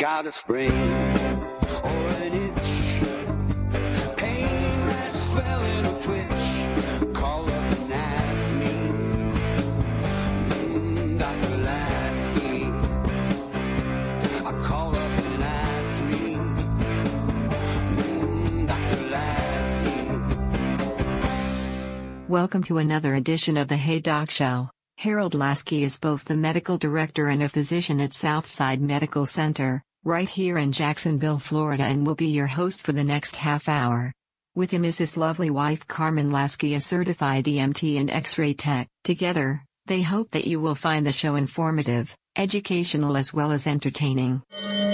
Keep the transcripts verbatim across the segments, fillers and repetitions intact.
got a sprain or an itch, pain that swell in a twitch, call up and ask me, mm, Doctor Lasky. I call up and ask me, mm, Doctor Lasky. Welcome to another edition of the Hey Doc Show. Harold Lasky is both the medical director and a physician at Southside Medical Center, right here in Jacksonville, Florida, and will be your host for the next half hour. With him is his lovely wife Carmen Lasky, a certified E M T and X-ray tech. Together, they hope that you will find the show informative, educational as well as entertaining.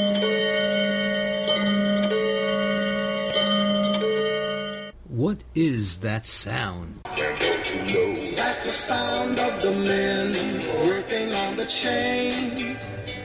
What is that sound? Don't you know that's the sound of the men working on the chain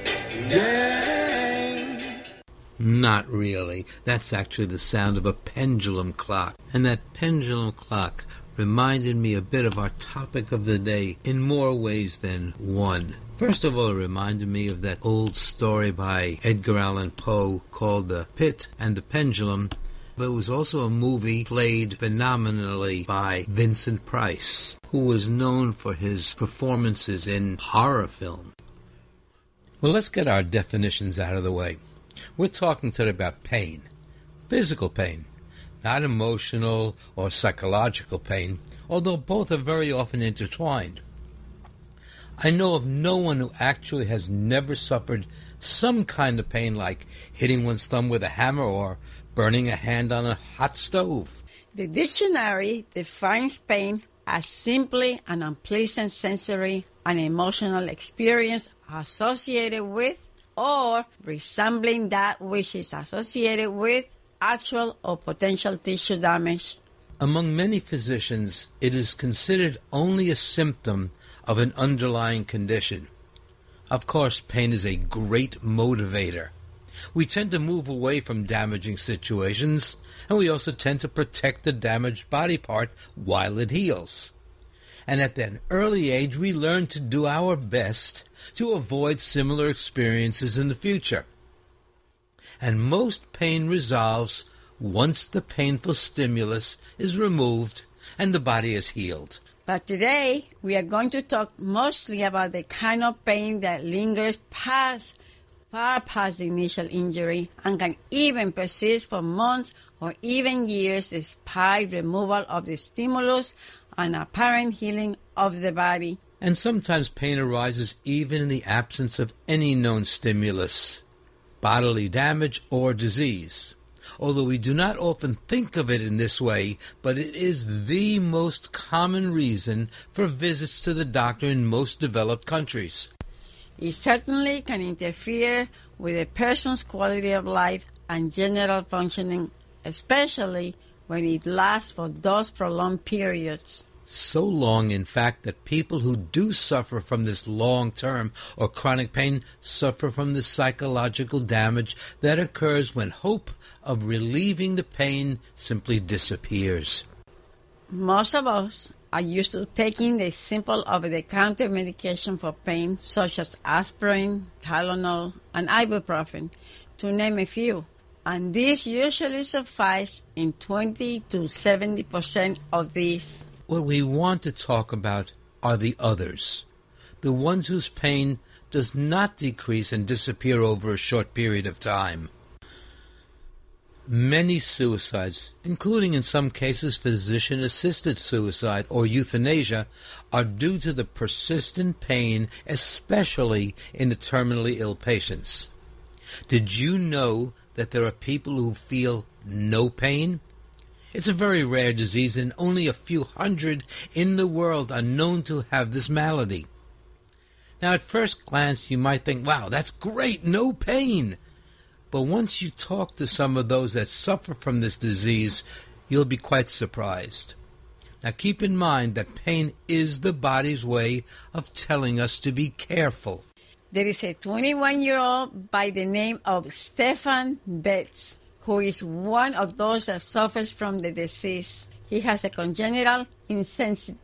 gang? Not really. That's actually the sound of a pendulum clock. And that pendulum clock reminded me a bit of our topic of the day in more ways than one. First of all, it reminded me of that old story by Edgar Allan Poe called The Pit and the Pendulum. But it was also a movie played phenomenally by Vincent Price, who was known for his performances in horror film. Well, let's get our definitions out of the way. We're talking today about pain, physical pain, not emotional or psychological pain, although both are very often intertwined. I know of no one who actually has never suffered some kind of pain like hitting one's thumb with a hammer or burning a hand on a hot stove. The dictionary defines pain as simply an unpleasant sensory and emotional experience associated with or resembling that which is associated with actual or potential tissue damage. Among many physicians, it is considered only a symptom of an underlying condition. Of course, pain is a great motivator. We tend to move away from damaging situations, and we also tend to protect the damaged body part while it heals. And at an early age, we learn to do our best to avoid similar experiences in the future. And most pain resolves once the painful stimulus is removed and the body is healed. But today, we are going to talk mostly about the kind of pain that lingers past far past the initial injury and can even persist for months or even years despite removal of the stimulus and apparent healing of the body. And sometimes pain arises even in the absence of any known stimulus, bodily damage or disease. Although we do not often think of it in this way, but it is the most common reason for visits to the doctor in most developed countries. It certainly can interfere with a person's quality of life and general functioning, especially when it lasts for those prolonged periods. So long, in fact, that people who do suffer from this long-term or chronic pain suffer from the psychological damage that occurs when hope of relieving the pain simply disappears. Most of us are used to taking the simple over-the-counter medication for pain, such as aspirin, Tylenol, and ibuprofen, to name a few. And these usually suffice in twenty to seventy percent of these. What we want to talk about are the others, the ones whose pain does not decrease and disappear over a short period of time. Many suicides, including in some cases physician-assisted suicide or euthanasia, are due to the persistent pain, especially in the terminally ill patients. Did you know that there are people who feel no pain? It's a very rare disease, and only a few hundred in the world are known to have this malady. Now, at first glance, you might think, wow, that's great, no pain. But once you talk to some of those that suffer from this disease, you'll be quite surprised. Now keep in mind that pain is the body's way of telling us to be careful. There is a twenty-one-year-old by the name of Stefan Betz, who is one of those that suffers from the disease. He has a congenital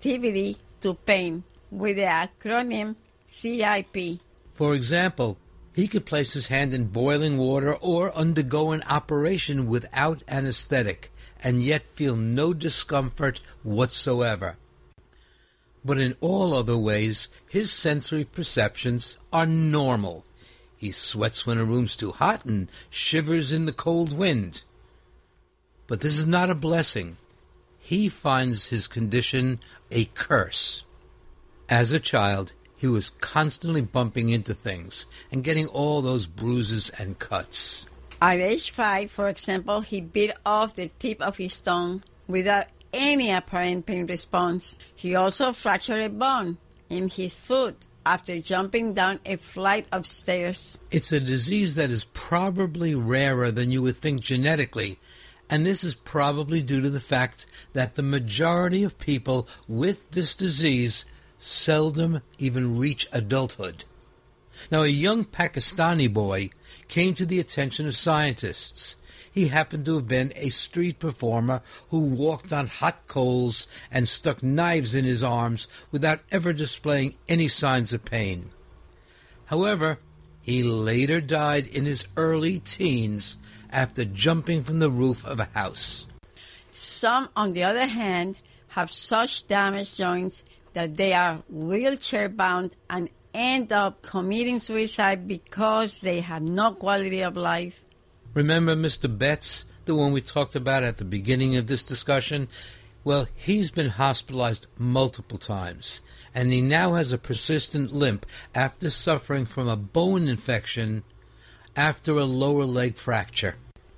insensitivity to pain with the acronym C I P. For example, He could place his hand in boiling water or undergo an operation without anesthetic and yet feel no discomfort whatsoever. But in all other ways, his sensory perceptions are normal. He sweats when a room's too hot and shivers in the cold wind. But this is not a blessing. He finds his condition a curse. As a child, he was constantly bumping into things and getting all those bruises and cuts. At age five, for example, he bit off the tip of his tongue without any apparent pain response. He also fractured a bone in his foot after jumping down a flight of stairs. It's a disease that is probably rarer than you would think genetically, and this is probably due to the fact that the majority of people with this disease seldom even reach adulthood. Now, a young Pakistani boy came to the attention of scientists. He happened to have been a street performer who walked on hot coals and stuck knives in his arms without ever displaying any signs of pain. However, he later died in his early teens after jumping from the roof of a house. Some, on the other hand, have such damaged joints that they are wheelchair-bound and end up committing suicide because they have no quality of life. Remember Mister Betts, the one we talked about at the beginning of this discussion? Well, he's been hospitalized multiple times, and he now has a persistent limp after suffering from a bone infection after a lower leg fracture.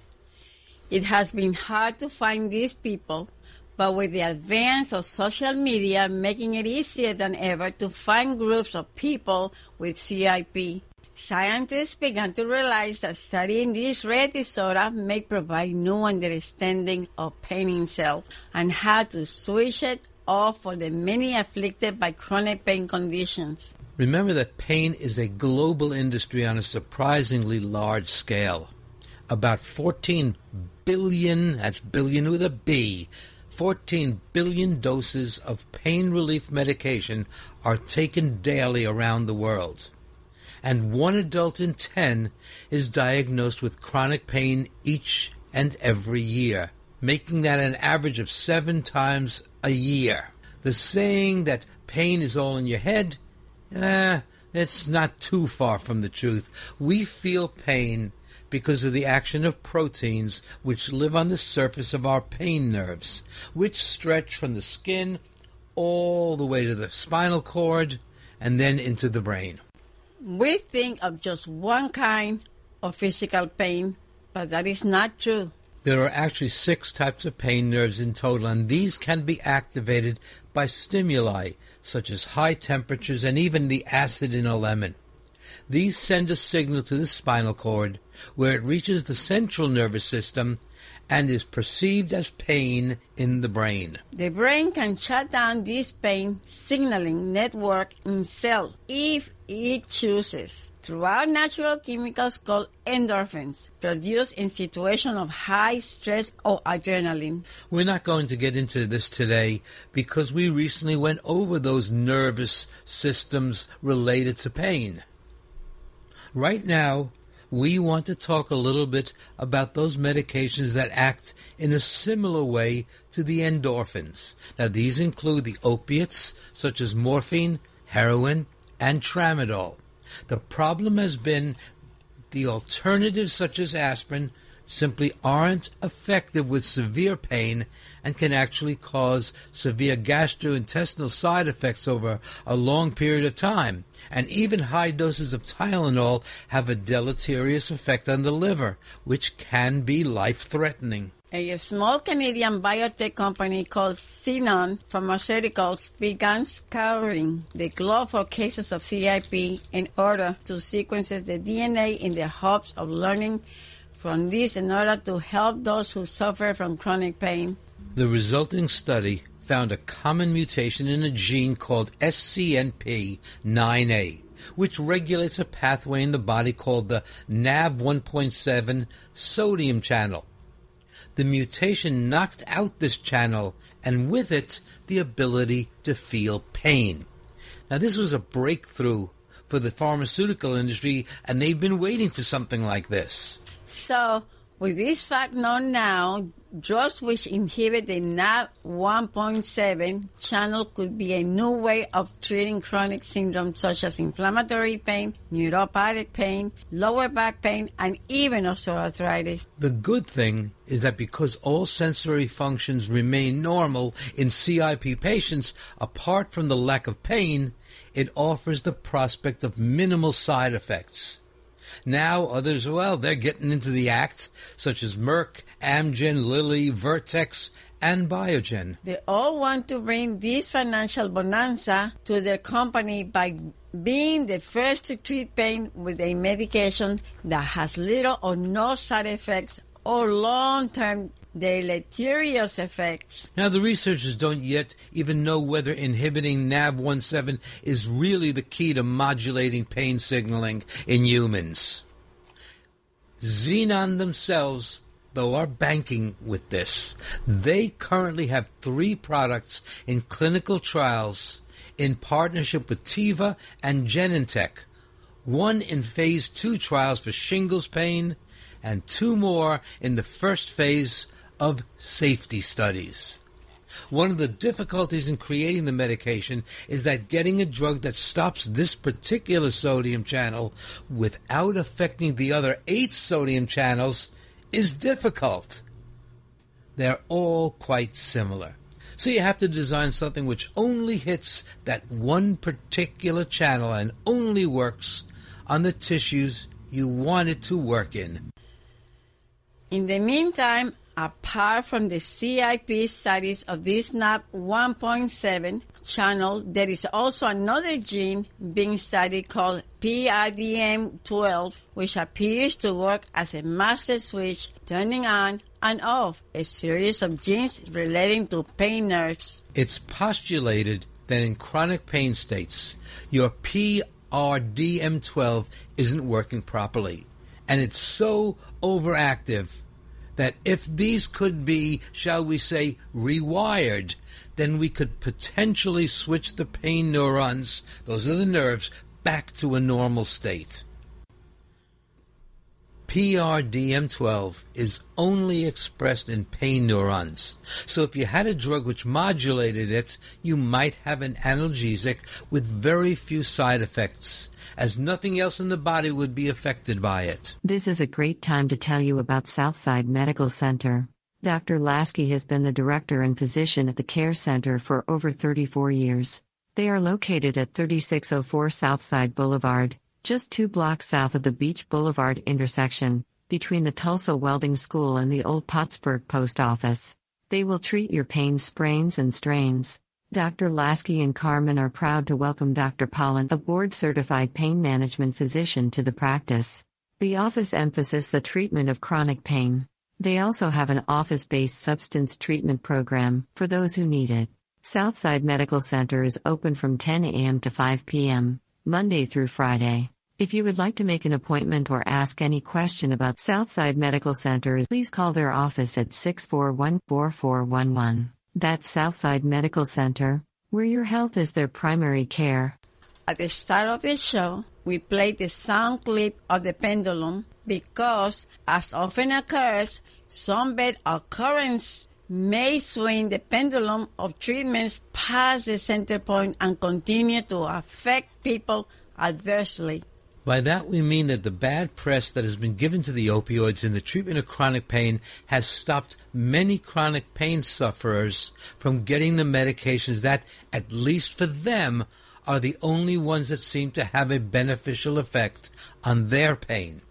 It has been hard to find these people, but with the advance of social media making it easier than ever to find groups of people with C I P, scientists began to realize that studying this rare disorder may provide new understanding of pain itself and how to switch it off for the many afflicted by chronic pain conditions. Remember that pain is a global industry on a surprisingly large scale. About fourteen billion, that's billion with a B, fourteen billion doses of pain relief medication are taken daily around the world. And one adult in ten is diagnosed with chronic pain each and every year, making that an average of seven times a year. The saying that pain is all in your head, eh, it's not too far from the truth. We feel pain because of the action of proteins which live on the surface of our pain nerves, which stretch from the skin all the way to the spinal cord and then into the brain. We think of just one kind of physical pain, but that is not true. There are actually six types of pain nerves in total, and these can be activated by stimuli, such as high temperatures and even the acid in a lemon. These send a signal to the spinal cord, where it reaches the central nervous system and is perceived as pain in the brain. The brain can shut down this pain signaling network in cell if it chooses through our natural chemicals called endorphins, produced in situations of high stress or adrenaline. We're not going to get into this today because we recently went over those nervous systems related to pain. Right now, we want to talk a little bit about those medications that act in a similar way to the endorphins. Now, these include the opiates, such as morphine, heroin, and tramadol. The problem has been the alternatives, such as aspirin, simply aren't effective with severe pain and can actually cause severe gastrointestinal side effects over a long period of time. And even high doses of Tylenol have a deleterious effect on the liver, which can be life-threatening. A small Canadian biotech company called Xenon Pharmaceuticals began scouring the globe for cases of C I P in order to sequence the D N A in the hopes of learning from this in order to help those who suffer from chronic pain. The resulting study found a common mutation in a gene called S C N P nine A, which regulates a pathway in the body called the N A V one point seven sodium channel. The mutation knocked out this channel, and with it, the ability to feel pain. Now, this was a breakthrough for the pharmaceutical industry, and they've been waiting for something like this. So, with this fact known now, drugs which inhibit the N A V one point seven channel could be a new way of treating chronic syndromes such as inflammatory pain, neuropathic pain, lower back pain, and even osteoarthritis. The good thing is that because all sensory functions remain normal in C I P patients, apart from the lack of pain, it offers the prospect of minimal side effects. Now others, well, they're getting into the act, such as Merck, Amgen, Lilly, Vertex, and Biogen. They all want to bring this financial bonanza to their company by being the first to treat pain with a medication that has little or no side effects or long-term deleterious effects. Now, the researchers don't yet even know whether inhibiting N A V one seven is really the key to modulating pain signaling in humans. Xenon themselves, though, are banking with this. They currently have three products in clinical trials in partnership with Teva and Genentech, one in phase two trials for shingles pain, and two more in the first phase of safety studies. One of the difficulties in creating the medication is that getting a drug that stops this particular sodium channel without affecting the other eight sodium channels is difficult. They're all quite similar. So you have to design something which only hits that one particular channel and only works on the tissues you want it to work in. In the meantime, apart from the C I P studies of this N A V one point seven channel, there is also another gene being studied called P R D M twelve, which appears to work as a master switch turning on and off a series of genes relating to pain nerves. It's postulated that in chronic pain states, your P R D M twelve isn't working properly, and it's so overactive that if these could be, shall we say, rewired, then we could potentially switch the pain neurons, those are the nerves, back to a normal state. P R D M twelve is only expressed in pain neurons. So if you had a drug which modulated it, you might have an analgesic with very few side effects, as nothing else in the body would be affected by it. This is a great time to tell you about Southside Medical Center. Doctor Lasky has been the director and physician at the Care Center for over thirty-four years. They are located at thirty-six oh four Southside Boulevard, just two blocks south of the Beach Boulevard intersection, between the Tulsa Welding School and the Old Pottsburg Post Office. They will treat your pain sprains and strains. Doctor Lasky and Carmen are proud to welcome Doctor Pollan, a board-certified pain management physician, to the practice. The office emphasizes the treatment of chronic pain. They also have an office-based substance treatment program for those who need it. Southside Medical Center is open from ten a.m. to five p.m., Monday through Friday. If you would like to make an appointment or ask any question about Southside Medical Center, please call their office at six four one, four four one one. That's Southside Medical Center, where your health is their primary care. At the start of the show, we played the sound clip of the pendulum because, as often occurs, some bad occurrence may swing the pendulum of treatments past the center point and continue to affect people adversely. By that we mean that the bad press that has been given to the opioids in the treatment of chronic pain has stopped many chronic pain sufferers from getting the medications that, at least for them, are the only ones that seem to have a beneficial effect on their pain.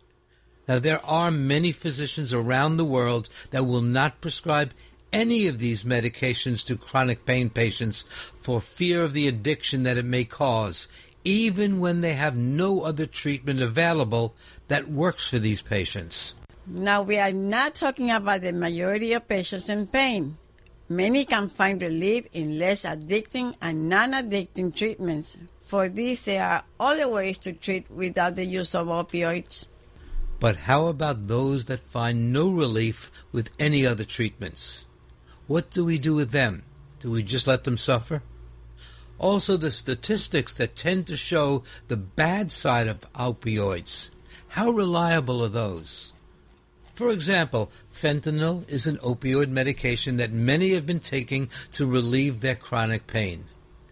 Now, there are many physicians around the world that will not prescribe any of these medications to chronic pain patients for fear of the addiction that it may cause, even when they have no other treatment available that works for these patients. Now, we are not talking about the majority of patients in pain. Many can find relief in less addicting and non-addicting treatments. For this, there are other ways to treat without the use of opioids. But how about those that find no relief with any other treatments? What do we do with them? Do we just let them suffer? Also, the statistics that tend to show the bad side of opioids. How reliable are those? For example, fentanyl is an opioid medication that many have been taking to relieve their chronic pain.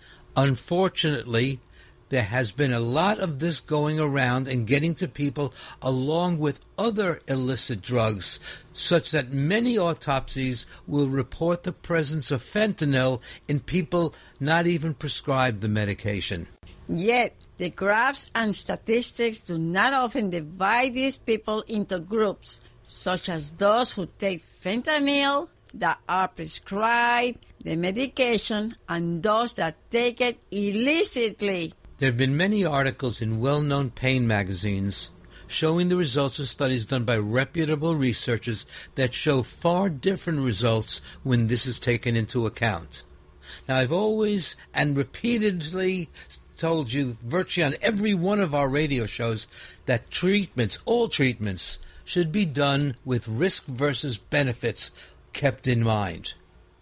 Unfortunately, there has been a lot of this going around and getting to people along with other illicit drugs, such that many autopsies will report the presence of fentanyl in people not even prescribed the medication. Yet, the graphs and statistics do not often divide these people into groups, such as those who take fentanyl that are prescribed the medication and those that take it illicitly. There have been many articles in well-known pain magazines showing the results of studies done by reputable researchers that show far different results when this is taken into account. Now, I've always and repeatedly told you, virtually on every one of our radio shows, that treatments, all treatments, should be done with risk versus benefits kept in mind.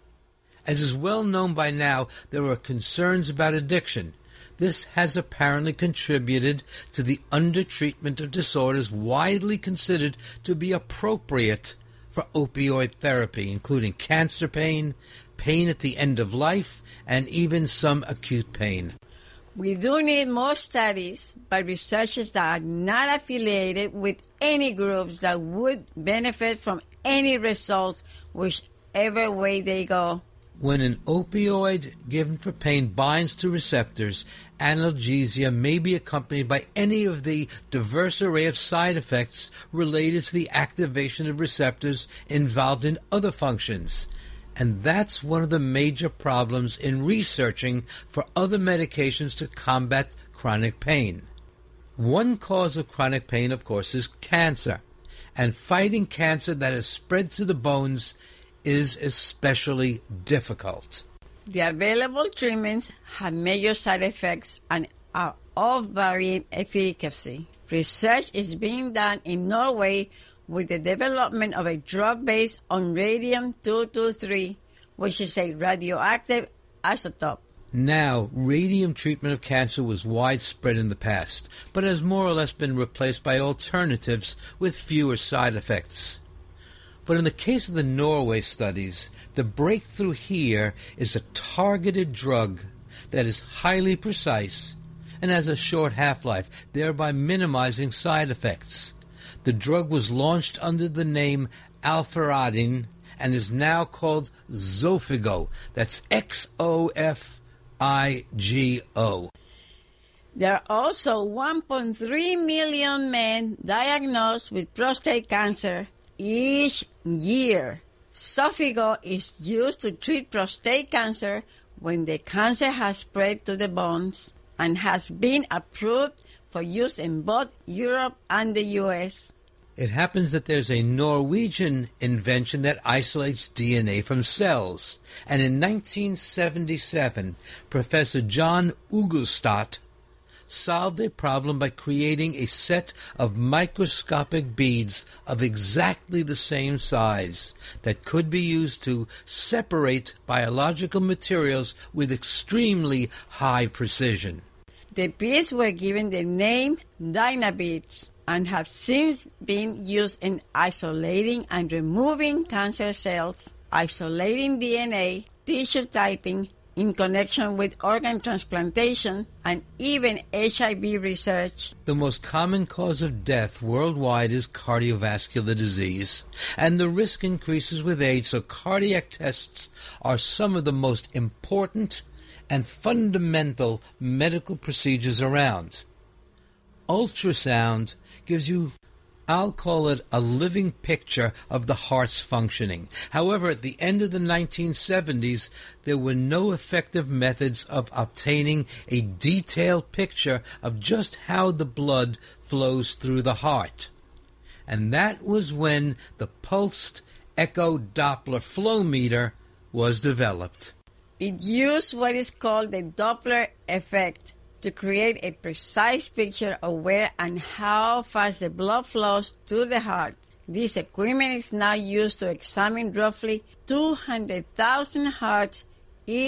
As is well known by now, there are concerns about addiction. This has apparently contributed to the undertreatment of disorders widely considered to be appropriate for opioid therapy, including cancer pain, pain at the end of life, and even some acute pain. We do need more studies by researchers that are not affiliated with any groups that would benefit from any results, whichever way they go. When an opioid given for pain binds to receptors, analgesia may be accompanied by any of the diverse array of side effects related to the activation of receptors involved in other functions. And that's one of the major problems in researching for other medications to combat chronic pain. One cause of chronic pain, of course, is cancer. And fighting cancer that has spread to the bones is especially difficult. The available treatments have major side effects and are of varying efficacy. Research is being done in Norway with the development of a drug based on radium two twenty-three, which is a radioactive isotope. Now, radium treatment of cancer was widespread in the past, but has more or less been replaced by alternatives with fewer side effects. But in the case of the Norway studies, the breakthrough here is a targeted drug that is highly precise and has a short half-life, thereby minimizing side effects. The drug was launched under the name Alpharadine and is now called Xofigo. That's X O F I G O. There are also one point three million men diagnosed with prostate cancer each year. Xofigo is used to treat prostate cancer when the cancer has spread to the bones and has been approved for use in both Europe and the U S. It happens that there's a Norwegian invention that isolates D N A from cells. And in nineteen seventy-seven, Professor John Ugelstad solved a problem by creating a set of microscopic beads of exactly the same size that could be used to separate biological materials with extremely high precision. The beads were given the name Dynabeads and have since been used in isolating and removing cancer cells, isolating D N A, tissue typing, in connection with organ transplantation, and even H I V research. The most common cause of death worldwide is cardiovascular disease, and the risk increases with age, so cardiac tests are some of the most important and fundamental medical procedures around. Ultrasound gives you, I'll call it, a living picture of the heart's functioning. However, at the end of the nineteen seventies, there were no effective methods of obtaining a detailed picture of just how the blood flows through the heart. And that was when the pulsed echo Doppler flow meter was developed. It used what is called the Doppler effect to create a precise picture of where and how fast the blood flows through the heart. This equipment is now used to examine roughly two hundred thousand hearts each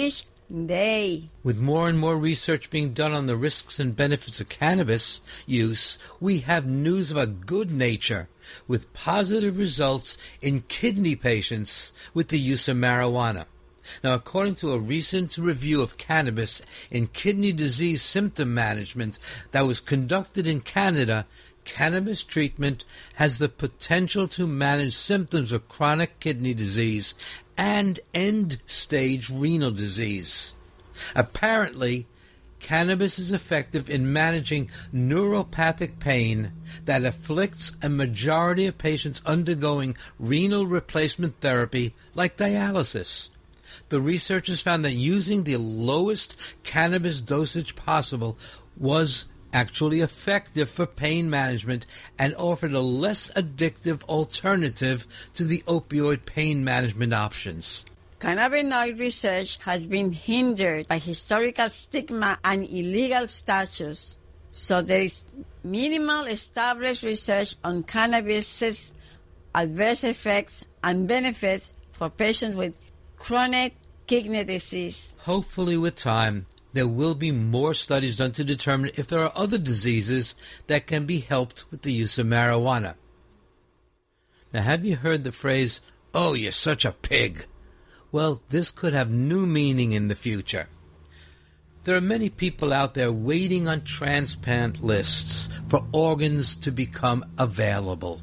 day. With more and more research being done on the risks and benefits of cannabis use, we have news of a good nature, with positive results in kidney patients with the use of marijuana. Now, according to a recent review of cannabis in kidney disease symptom management that was conducted in Canada, cannabis treatment has the potential to manage symptoms of chronic kidney disease and end-stage renal disease. Apparently, cannabis is effective in managing neuropathic pain that afflicts a majority of patients undergoing renal replacement therapy like dialysis. The researchers found that using the lowest cannabis dosage possible was actually effective for pain management and offered a less addictive alternative to the opioid pain management options. Cannabinoid research has been hindered by historical stigma and illegal statutes, so there is minimal established research on cannabis's adverse effects and benefits for patients with chronic kidney disease. Hopefully, with time, there will be more studies done to determine if there are other diseases that can be helped with the use of marijuana. Now, have you heard the phrase, "Oh, you're such a pig"? Well, this could have new meaning in the future. There are many people out there waiting on transplant lists for organs to become available.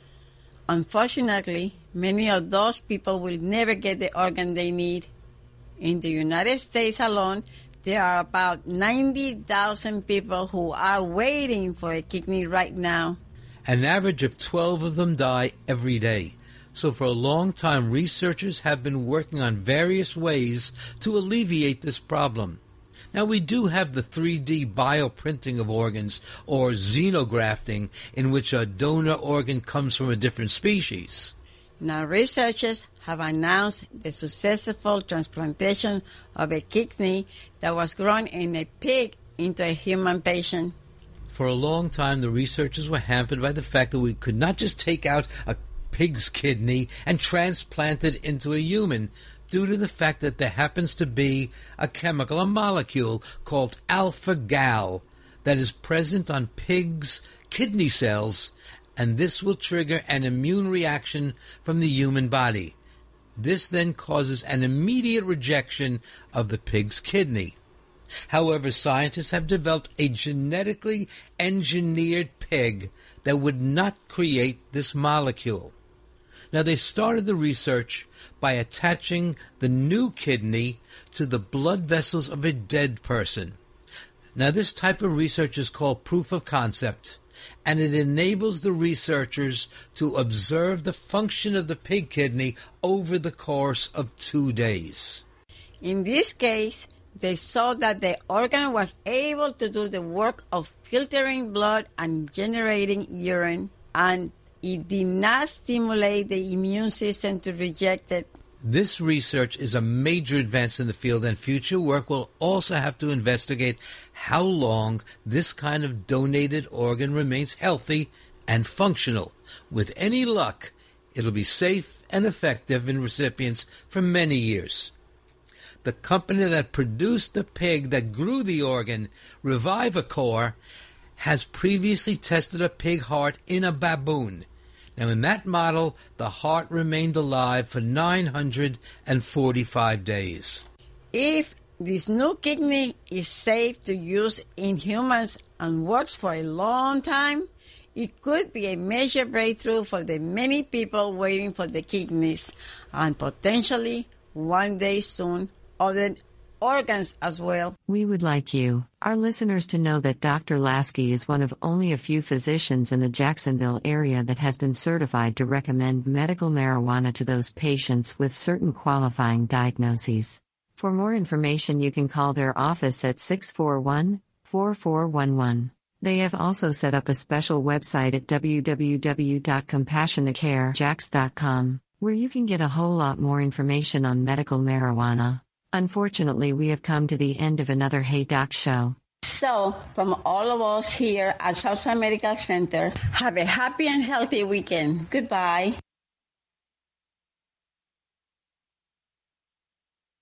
Unfortunately, many of those people will never get the organ they need. In the United States alone, there are about ninety thousand people who are waiting for a kidney right now. An average of twelve of them die every day. So for a long time, researchers have been working on various ways to alleviate this problem. Now, we do have the three D bioprinting of organs, or xenografting, in which a donor organ comes from a different species. Now, researchers have announced the successful transplantation of a kidney that was grown in a pig into a human patient. For a long time, the researchers were hampered by the fact that we could not just take out a pig's kidney and transplant it into a human, due to the fact that there happens to be a chemical, a molecule called alpha-gal that is present on pigs' kidney cells, and this will trigger an immune reaction from the human body. This then causes an immediate rejection of the pig's kidney. However, scientists have developed a genetically engineered pig that would not create this molecule. Now, they started the research by attaching the new kidney to the blood vessels of a dead person. Now, this type of research is called proof of concept, and it enables the researchers to observe the function of the pig kidney over the course of two days. In this case, they saw that the organ was able to do the work of filtering blood and generating urine, and it did not stimulate the immune system to reject it. This research is a major advance in the field, and future work will also have to investigate how long this kind of donated organ remains healthy and functional. With any luck, it'll be safe and effective in recipients for many years. The company that produced the pig that grew the organ, Revivicor, has previously tested a pig heart in a baboon. Now, in that model, the heart remained alive for nine hundred forty-five days. If this new kidney is safe to use in humans and works for a long time, it could be a major breakthrough for the many people waiting for the kidneys, and potentially, one day soon, other organs as well. We would like you, our listeners, to know that Doctor Lasky is one of only a few physicians in the Jacksonville area that has been certified to recommend medical marijuana to those patients with certain qualifying diagnoses. For more information, you can call their office at six four one, four four one one. They have also set up a special website at w w w dot compassionate care jacks dot com, where you can get a whole lot more information on medical marijuana. Unfortunately, we have come to the end of another Hey Doc show. So, from all of us here at Southside Medical Center, have a happy and healthy weekend. Goodbye.